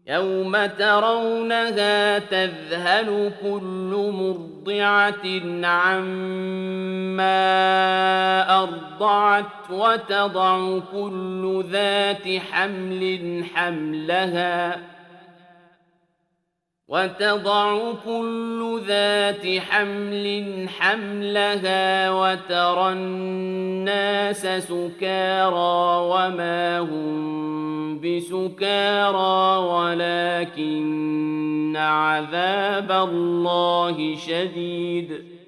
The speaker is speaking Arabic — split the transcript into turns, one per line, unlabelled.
يوم ترونها تذهل كل مرضعة عما أرضعت وتضع كل ذات حمل حملها وترى الناس سكارى وما هم بسكارى ولكن عذاب الله شديد